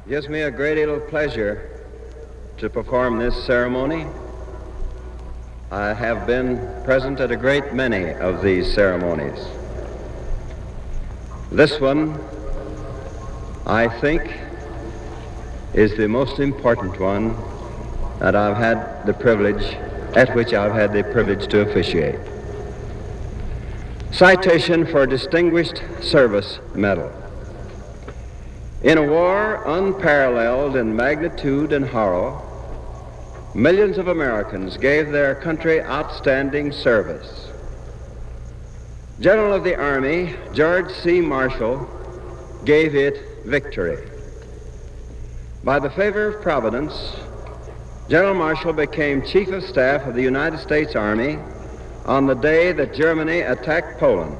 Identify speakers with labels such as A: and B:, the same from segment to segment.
A: It gives me a great deal of pleasure to perform this ceremony. I have been present at a great many of these ceremonies. This one, I think, is the most important one that I've had the privilege, at which I've had the privilege to officiate. Citation for Distinguished Service Medal. In a war unparalleled in magnitude and horror, millions of Americans gave their country outstanding service. General of the Army, George C. Marshall, gave it victory. By the favor of Providence, General Marshall became Chief of Staff of the United States Army on the day that Germany attacked Poland.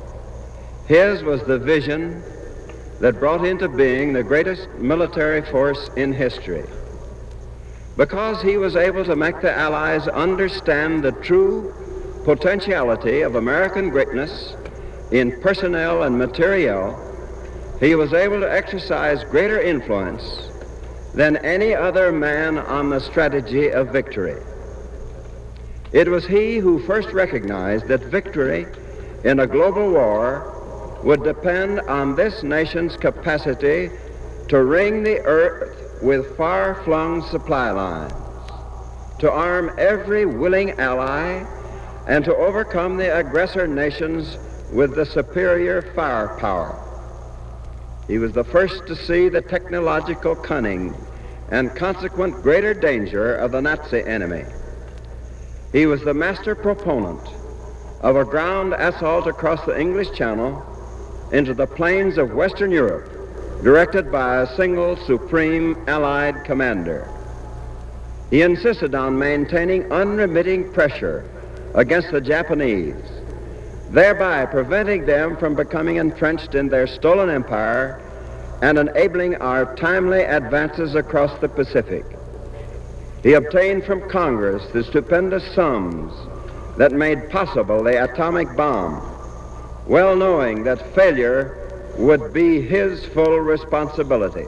A: His was the vision that brought into being the greatest military force in history, because he was able to make the Allies understand the true potentiality of American greatness in personnel and materiel. He was able to exercise greater influence than any other man on the strategy of victory. It was he who first recognized that victory in a global war would depend on this nation's capacity to ring the earth with far-flung supply lines, to arm every willing ally, and to overcome the aggressor nations with the superior firepower. He was the first to see the technological cunning and consequent greater danger of the Nazi enemy. He was the master proponent of a ground assault across the English Channel into the plains of Western Europe, directed by a single supreme Allied commander. He insisted on maintaining unremitting pressure against the Japanese, thereby preventing them from becoming entrenched in their stolen empire and enabling our timely advances across the Pacific. He obtained from Congress the stupendous sums that made possible the atomic bomb, well knowing that failure would be his full responsibility.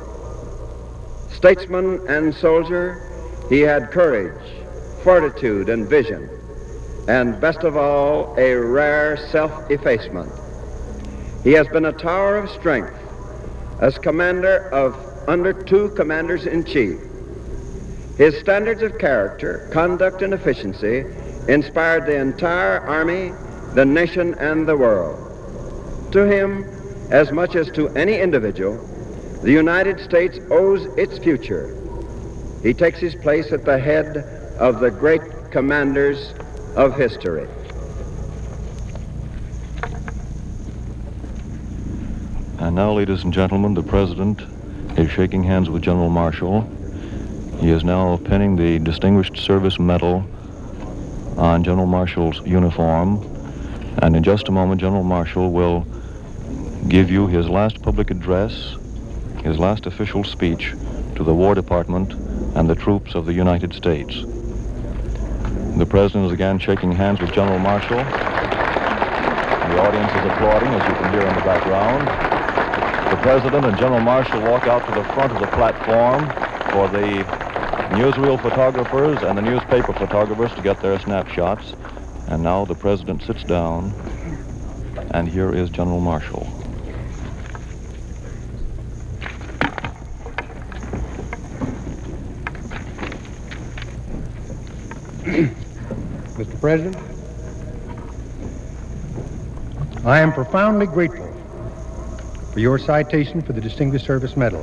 A: Statesman and soldier, he had courage, fortitude, and vision, and best of all, a rare self-effacement. He has been a tower of strength as commander of under two commanders-in-chief. His standards of character, conduct, and efficiency inspired the entire Army, the nation, and the world. To him, as much as to any individual, the United States owes its future. He takes his place at the head of the great commanders of history.
B: And now, ladies and gentlemen, the President is shaking hands with General Marshall. He is now pinning the Distinguished Service Medal on General Marshall's uniform. And in just a moment, General Marshall will give you his last public address, his last official speech to the War Department and the troops of the United States. The President is again shaking hands with General Marshall. The audience is applauding, as you can hear in the background. The President and General Marshall walk out to the front of the platform for the newsreel photographers and the newspaper photographers to get their snapshots. And now the President sits down, and here is General Marshall.
C: Mr. President, I am profoundly grateful for your citation for the Distinguished Service Medal.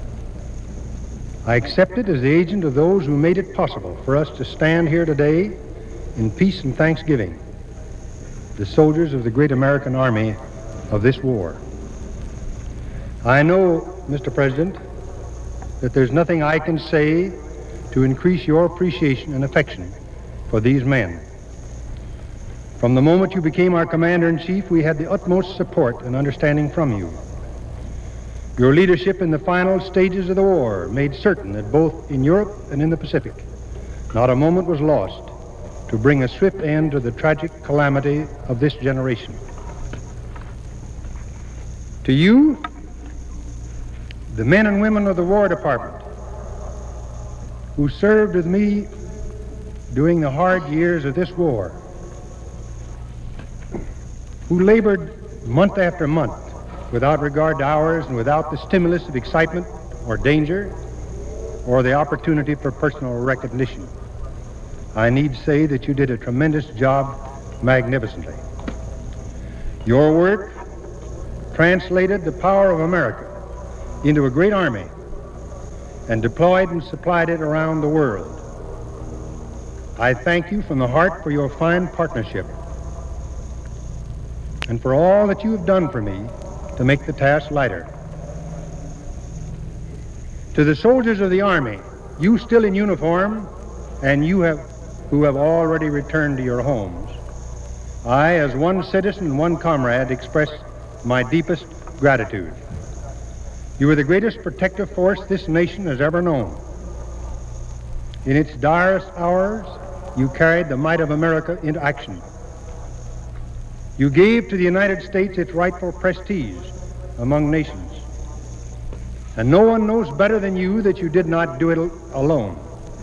C: I accept it as the agent of those who made it possible for us to stand here today in peace and thanksgiving, the soldiers of the great American Army of this war. I know, Mr. President, that there's nothing I can say to increase your appreciation and affection for these men. From the moment you became our Commander-in-Chief, we had the utmost support and understanding from you. Your leadership in the final stages of the war made certain that both in Europe and in the Pacific, not a moment was lost to bring a swift end to the tragic calamity of this generation. To you, the men and women of the War Department who served with me during the hard years of this war, who labored month after month without regard to hours and without the stimulus of excitement or danger or the opportunity for personal recognition. I need say that you did a tremendous job magnificently. Your work translated the power of America into a great army and deployed and supplied it around the world. I thank you from the heart for your fine partnership and for all that you have done for me to make the task lighter. To the soldiers of the Army, you still in uniform and who have already returned to your homes, I, as one citizen and one comrade, express my deepest gratitude. You are the greatest protective force this nation has ever known. In its direst hours, you carried the might of America into action. You gave to the United States its rightful prestige among nations. And no one knows better than you that you did not do it alone.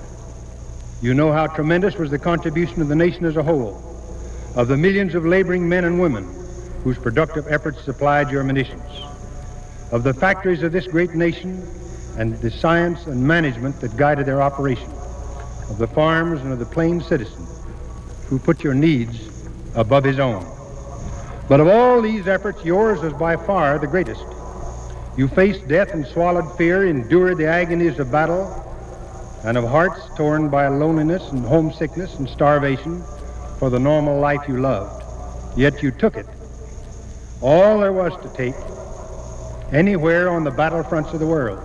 C: You know how tremendous was the contribution of the nation as a whole, of the millions of laboring men and women whose productive efforts supplied your munitions, of the factories of this great nation and the science and management that guided their operation, of the farmers and of the plain citizen who put your needs above his own. But of all these efforts, yours was by far the greatest. You faced death and swallowed fear, endured the agonies of battle, and of hearts torn by loneliness and homesickness and starvation for the normal life you loved. Yet you took it, all there was to take, anywhere on the battlefronts of the world.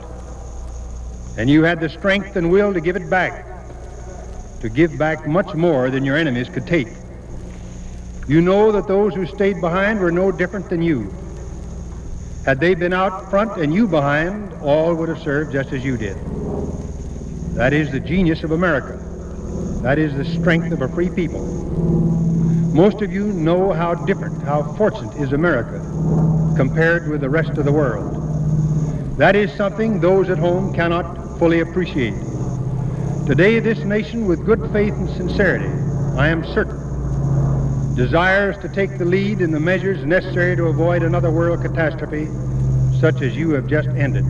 C: And you had the strength and will to give it back, to give back much more than your enemies could take. You know that those who stayed behind were no different than you. Had they been out front and you behind, all would have served just as you did. That is the genius of America. That is the strength of a free people. Most of you know how different, how fortunate is America compared with the rest of the world. That is something those at home cannot fully appreciate. Today, this nation, with good faith and sincerity, I am certain, desires to take the lead in the measures necessary to avoid another world catastrophe such as you have just ended.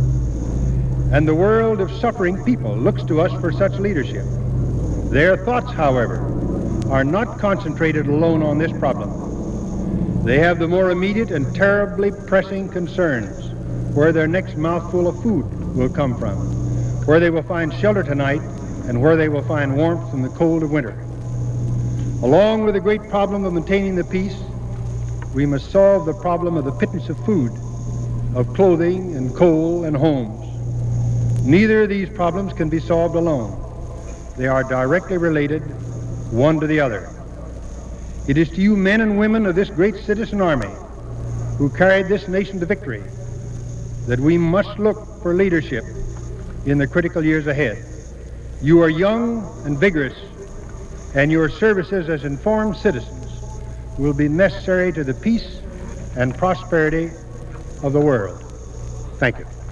C: And the world of suffering people looks to us for such leadership. Their thoughts, however, are not concentrated alone on this problem. They have the more immediate and terribly pressing concerns, where their next mouthful of food will come from, where they will find shelter tonight, and where they will find warmth from the cold of winter. Along with the great problem of maintaining the peace, we must solve the problem of the pittance of food, of clothing and coal and homes. Neither of these problems can be solved alone. They are directly related, one to the other. It is to you men and women of this great citizen army who carried this nation to victory that we must look for leadership in the critical years ahead. You are young and vigorous, and your services as informed citizens will be necessary to the peace and prosperity of the world. Thank you.